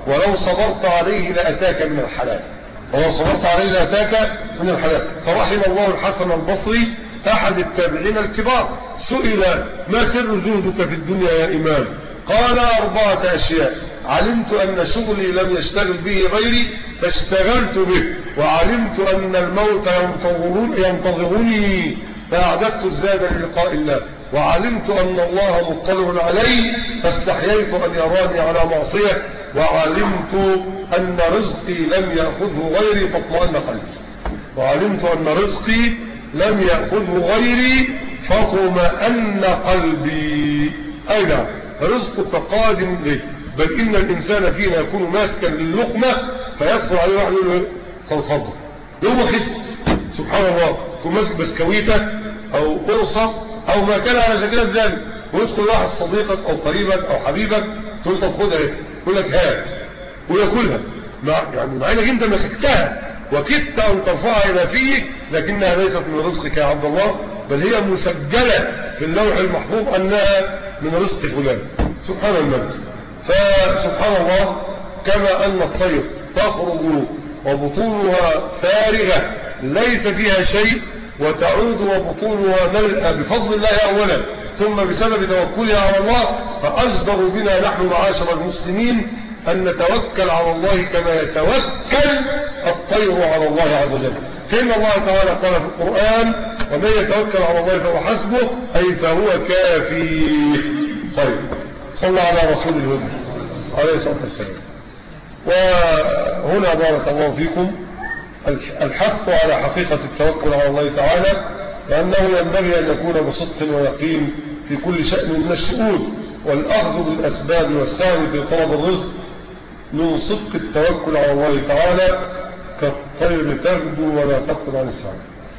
ولو صبرت عليه لأتاك من الحلال، ولو صبرت عليه لأتاك من الحلال. فرحم الله الحسن البصري أحد التابعين الكبار، سئل ما سر زهدك في الدنيا يا إمام؟ قال أربعة أشياء: علمت أن شغلي لم يشتغل به غيري فاشتغلت به، وعلمت أن الموت ينتظرني فأعددت الزاد للقاء الله، وعلمت أن الله مطلع علي فاستحييت أن يراني على معصية، وعلمت أن رزقي لم يأخذه غيري فاطمأن قلبي. وعلمت أن رزقي لم يأخذه غيري فاطمأن قلبي. أي نعم، رزقك قادم إليه، بل إن الإنسان فينا يكون ماسكا للقمة فيدخل عليه واحد يقول له تفضل يوم كده، سبحان الله، يكون ماسك بسكويتة أو قرصة أو ما كان على شكل ذلك، ويدخل واحد صديقك أو قريبك أو حبيبك تقول طب خدها ايه، يقول لك هات وياكلها، مع يعني مع انك انت مسكتها وكدت ان ترفعها الى فيك، لكنها ليست من رزقك يا عبد الله، بل هي مسجلة في اللوح المحفوظ انها من رزق فلان. سبحان الملك. فسبحان الله، كما ان الطير تخرج وبطونها فارغة ليس فيها شيء وتعود وبطونها ملأى بفضل الله اولا ثم بسبب توكلها على الله، فأجدر بنا نحن معاشر المسلمين أن نتوكل على الله كما يتوكل الطير على الله عز وجل. كما الله تعالى قال في القرآن: ومن يتوكل على الله فهو حسبه، أي فهو كافي. طيب، صلى على رسول الهدى عليه الصلاة والسلام. وهنا بارك الله فيكم الحث على حقيقة التوكل على الله تعالى، لأنه ينبغي أن يكون بصدق ويقين في كل شأن من الشؤون، والأخذ بالأسباب والسعي في طلب الرزق من صدق التوكل على الله تعالى كالطير تغدو ولا تفقد عن السعي.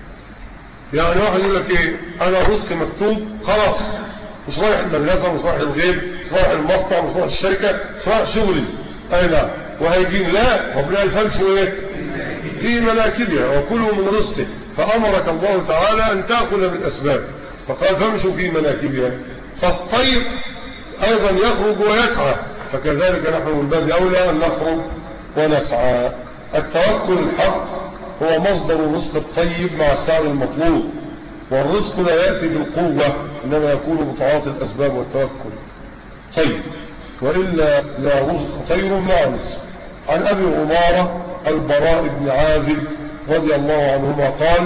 يعني واحد يقول لك ايه، انا رزقي مكتوب خلاص، مش رايح المدرسة، مش رايح الغيب، مش رايح المصنع، مش رايح الشركة، مش رايح شغلي، اي لا وهيجين، لا، ربنا الفلس ايه في مناكبها وكلوا من رزقه، فأمرك الله تعالى أن تأخذ بالأسباب، فقال فامشوا في مناكبها. فالطير أيضا يخرج ويسعى، فكذلك نحن من باب أولى أن نخرج ونسعى. التوكل الحق هو مصدر الرزق الطيب مع السعي المطلوب، والرزق لا يأتي بالقوة، إنما يكون بطاعات الأسباب والتوكل. طيب، وإلا لا رزق طير مع نصف. عن أبي عمارة البراء بن عازب رضي الله عنهما قال: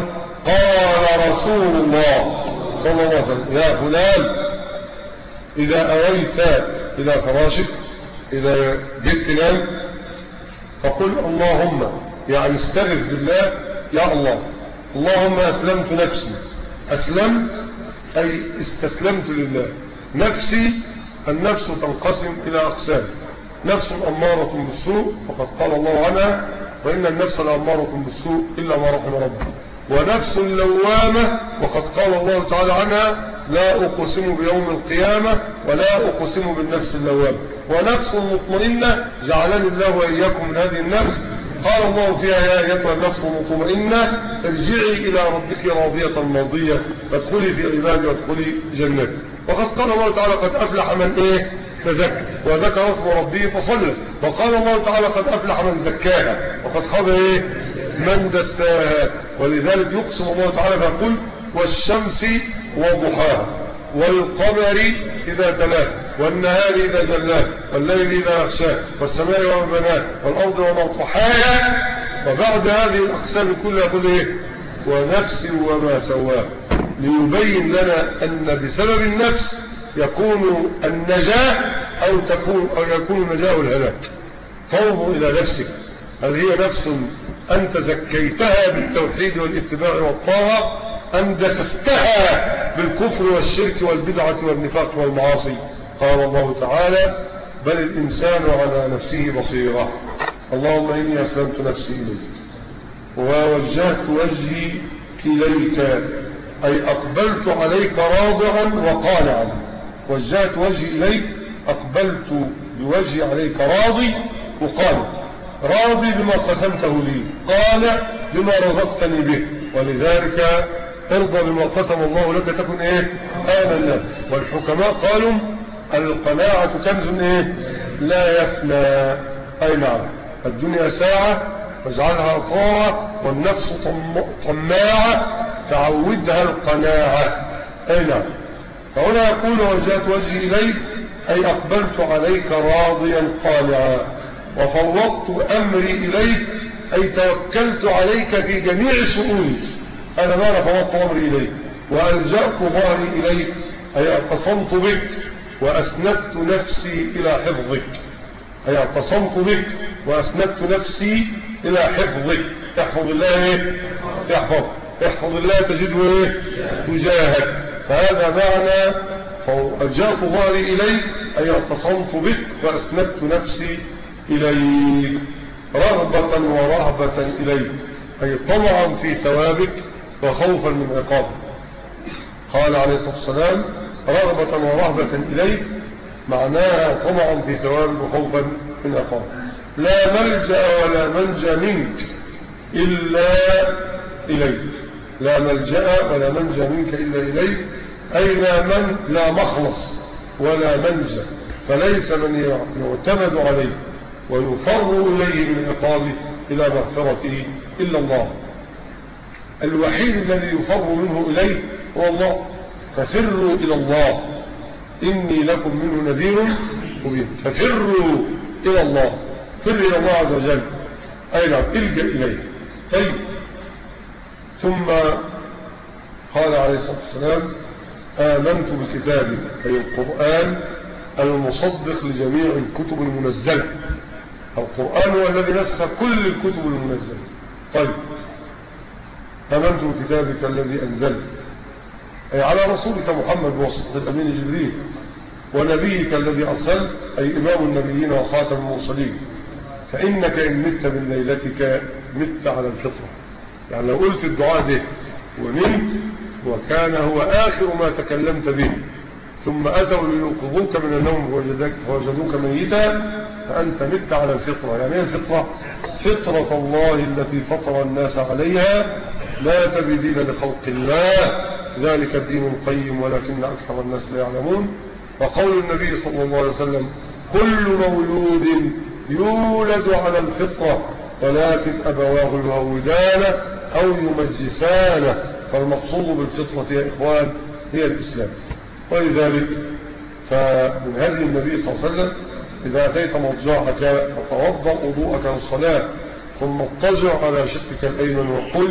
قال رسول الله صلى الله عليه وسلم: يا فلان، إذا أويت إلى فراشك، إذا جئت تنام، فقل اللهم، يعني استغف بالله، يا الله، اللهم أسلمت نفسي. أسلمت أي استسلمت لله. نفسي، النفس تنقسم إلى أقسام: نفس أمارة بالسوء فقد قال الله عنها: وإن النفس لأمارة بالسوء إلا ما رحم ربي، ونفس لوامة وقد قال الله تعالى عنها: لا أقسم بيوم القيامة ولا أقسم بالنفس اللوامة، ونفس مطمئنة جعلني الله وإياكم من هذه النفس. قال الله فيها: يا أيتها النفس المطمئنة ارجعي إلى ربك راضية مرضية فادخلي في عبادي وادخلي جنتي. وقد قال الله تعالى: قد أفلح من إيه تزكى وذكر اسم ربه فصلى. وقال الله تعالى: قد أفلح من زكاها وقد خاب إيه من دساها. ولذلك يقسم الله تعالى فيقول: والشمس وضحاها والقمر إذا تلاه والنهار إذا جلاه والليل إذا يغشاه والسماء وما بناه والأرض وما طحاها. وبعد هذه الأقسام كلها يقول إيه؟ ونفس وما سواه، ليبين لنا أن بسبب النفس يكون النجاة أو تكون أو يكون النجاة والهلاك. فانظر إلى نفسك، هل هي نفس أنت زكيتها بالتوحيد والاتباع والطاعة أم دسستها بالكفر والشرك والبدعة والنفاق والمعاصي؟ قال الله تعالى: بل الإنسان على نفسه بصيرة. اللهم إني أسلمت نفسي إليك ووجهت وجهي إليك، أي أقبلت عليك راضعا وقانعا. وجهت وجهي إليك، أقبلت بوجهي عليك راضي وقانع. راضي بما قسمته لي، قانع بما رزقتني به. ولذلك ارضى بما قسم الله لك تكن ايه آمنا. والحكماء قالوا: القناعة كنز ايه لا يفنى. أي نعم، الدنيا ساعة فاجعلها طاعة، والنفس طماعة فعودها القناعة. أي نعم. فهنا يقول وجهت وجهي إليك أي أقبلت عليك راضيا قانعا، وفوضت أمري إليك أي توكلت عليك في جميع شؤوني. أنا ما فوضت أمري إليك، وألجأت ظهري إليك أي اعتصمت بك وأسندت نفسي إلى حفظك. أي اعتصمت بك وأسندت نفسي إلى حفظك. احفظ الله ايه؟ احفظ احفظ الله تجده ايه؟ تجاهك. فهذا معنى فألجأت ظهري إليك أي اعتصمت بك وأسندت نفسي إليك رغبة ورهبة إليك، أي طمعا في ثوابك وخوفا من عقابك. قال عليه الصلاة والسلام رغبة ورهبة إليك، معناها طمعا في ثوابك وخوفا من عقابك. لا ملجأ ولا منجى منك إلا إليك. لا ملجأ ولا منجى منك إلا إليك، أي لا من لا مخلص ولا منجى، فليس من يعتمد عليه ويفر إليه من عقابه إلى مغفرته إلا الله. الوحيد الذي يفر منه إليه هو الله. ففروا إلى الله إني لكم منه نذير مبين. ففروا إلى الله، فر إلى الله عز وجل، أي نعم الجأ إليه. طيب، ثم قال عليه الصلاة والسلام آمنت بكتابك، أي القرآن المصدق لجميع الكتب المنزلة. القرآن هو الذي نسخ كل الكتب المنزلة. طيب، آمنت بكتابك الذي أنزلت، أي على رسولك محمد وصدق الأمين جبريل، ونبيك الذي أرسلت، أي إمام النبيين وخاتم المرسلين. فإنك إن مت من ليلتك مت على الفطرة. يعني لو قلت الدعاء ده ونمت وكان هو آخر ما تكلمت به، ثم أتوا ليوقظوك من النوم ووجدوك ميتا، فأنت مت على الفطرة. يعني ايه الفطرة؟ فطرة الله التي فطر الناس عليها لا تبديل لخلق الله، ذلك الدين القيم ولكن أكثر الناس لا يعلمون. وقول النبي صلى الله عليه وسلم كل مولود يولد على الفطرة ولكن أبواه يهودانه أو يمجسانه. فالمقصود بالفطرة يا إخوان هي الإسلام. ولذلك فمن هدي النبي صلى الله عليه وسلم إذا أتيت مضجعك فتوضأ وضوءك للصلاة ثم اضطجع على شقك الأيمن وقل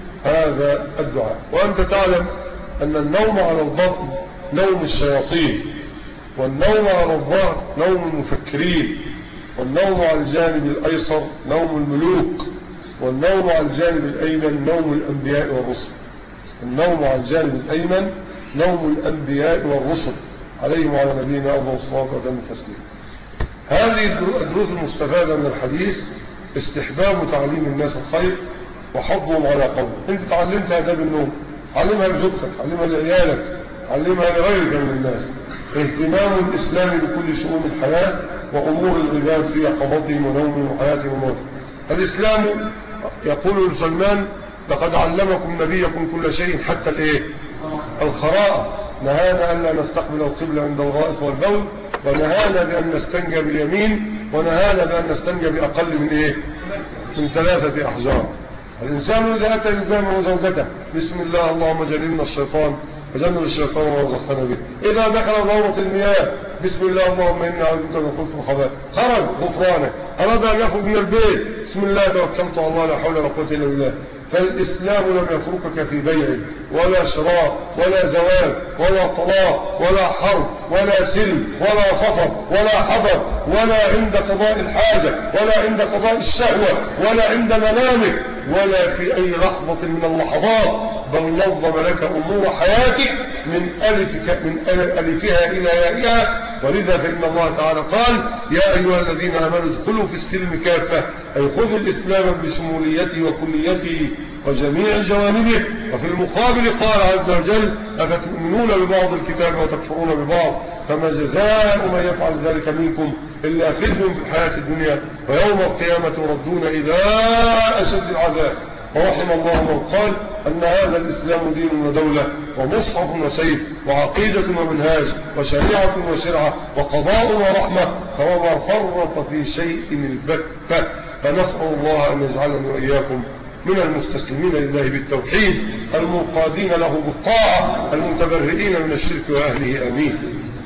هذا الدعاء. وأنت تعلم أن النوم على البطن نوم الشياطين، والنوم على الظهر نوم المفكرين، والنوم على الجانب الأيسر نوم الملوك، والنوم على الجانب الأيمن نوم الأنبياء والرسل. النوم على الجانب الأيمن نوم الأنبياء والرسل عليهم وعلى نبينا أفضل الصلاة والتسليم. هذه الدروس المستفادة من الحديث استحباب تعليم الناس الخير وحضهم على قول. انت تعلمت آداب النوم، علمها لزوجتك، علمها لعيالك، علمها لغيرك من الناس. اهتمام الإسلام بكل شؤون الحياة وأمور العباد في يقظتهم ونومهم وحياتهم وموتهم. الإسلام يقول لسلمان لقد علمكم نبيكم كل شيء حتى الايه؟ الخراء. نهانا أن لا نستقبل القبلة عند الغائط والبول، ونهانا بأن نستنجى باليمين، ونهانا بأن نستنجى بأقل من ايه؟ من ثلاثة أحجار. الإنسان إذا أتى يجامع زوجته بسم الله اللهم جنبنا الشيطان وجنب الشيطان ورزقنا به. إذا دخل دورة المياه بسم الله اللهم إنا أعوذ بك من الخبث والخبائث، خرج غفرانه. أراد أن يخرج من البيت بسم الله توكلت على الله لا حول ولا قوة إلا بالله. فالإسلام لم يتركك في بيع ولا شراء ولا زواج ولا طلاق ولا حرب ولا سلم ولا سفر ولا حضر ولا عند قضاء الحاجة ولا عند قضاء الشهوة ولا عند منامك ولا في أي لحظة من اللحظات، بل نظم لك أمور حياتك من ألفك من ألفها إلى يائها. ولذا فإن الله تعالى قال يا أيها الذين آمنوا ادخلوا في السلم كافة، أي خذوا الإسلام بشموليته وكليته وجميع جوانبه. وفي المقابل قال عز وجل أفتؤمنون ببعض الكتاب وتكفرون ببعض، فما جزاء من يفعل ذلك منكم إلا خزي في الحياة الدنيا ويوم القيامة يردون إلى أشد العذاب ورحم الله من قال أن هذا الإسلام دين ودولة ومصحف وسيف وعقيدة ومنهاج وشريعة وشرعة وقضاء ورحمة، فوما فرط في شيء البتة. فنسأل الله أن يجعلني وإياكم من المستسلمين لله بالتوحيد المنقادين له بالطاعة المتبرئين من الشرك وأهله، آمين.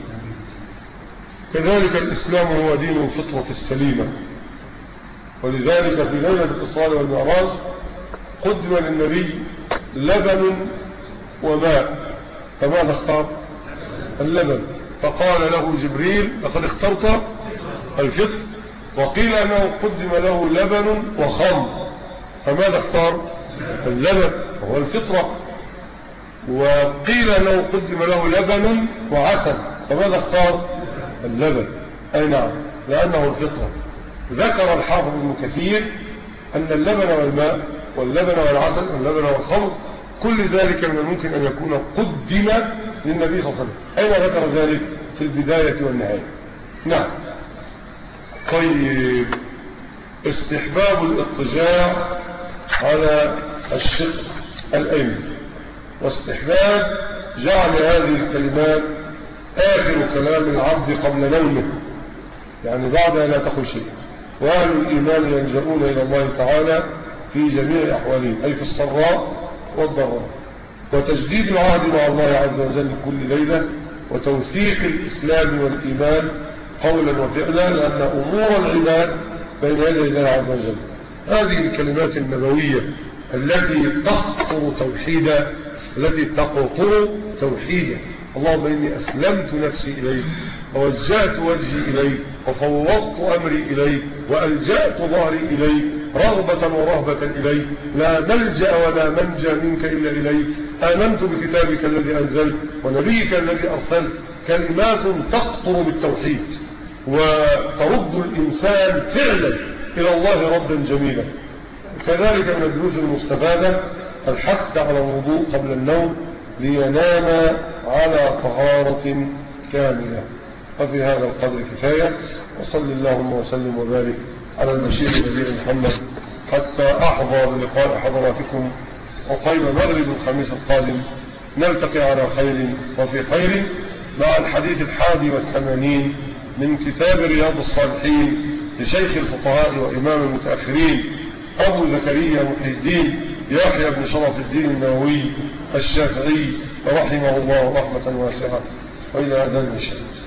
كذلك الإسلام هو دين الفطرة السليمة، ولذلك في ليلة الإسراء والمعراج قدم للنبي لبن وماء، فماذا اختار؟ اللبن. فقال له جبريل لقد اخترت الفطر. وقيل أنه قدم له لبن وخمر، فماذا اختار؟ اللبن وهو الفطرة. وقيل أنه قدم له لبن وعسل، فماذا اختار؟ اللبن. أي نعم، لأنه الفطرة. ذكر الحافظ ابن كثير أن اللبن والماء واللبن والعسل واللبن والخمر كل ذلك من الممكن أن يكون قدم للنبي صلى الله عليه وسلم. أين ذكر ذلك؟ في البداية والنهاية. نعم. طيب، استحباب الاضطجاع على الشق الأيمن، واستحباب جعل هذه الكلمات آخر كلام العبد قبل نومه، يعني بعدها لا تقل شيء. وأهل الإيمان يلجؤون إلى الله تعالى في جميع أحوالهم، أي في السراء والضراء. وتجديد العهد مع الله عز وجل كل ليلة، وتوثيق الإسلام والإيمان قولا وفعلا، لأن أمور العباد بين يدي الله عز وجل. هذه الكلمات النبوية التي تقطر توحيدا، التي تقطر توحيدا. اللهم إني أسلمت نفسي إليك، ووجهت وجهي إليك، وفوضت أمري إليك، وألجأت ظهري إليك، رغبة ورهبة إليك، لا ملجأ ولا منجى منك إلا إليك. آمنت بكتابك الذي أنزلت ونبيك الذي أرسلت. كلمات تقطر بالتوحيد وترد الإنسان فعلا إلى الله ردا جميلا. كذلك من الدروس المستفادة الحث على الوضوء قبل النوم لينام على طهارة كاملة. وفي هذا القدر كفاية، وصل اللهم وسلم وبارك على البشير النبي محمد حتى أحظى بلقاء حضراتكم وقيم مغرب الخميس القادم نلتقي على خير وفي خير مع الحديث الحادي والثمانين من كتاب رياض الصالحين لشيخ الفقهاء وإمام المتأخرين أبو زكريا محي الدين يحيى بن شرف الدين النووي الشافعي رحمه الله رحمة واسعة. وإلى أذان الشمس.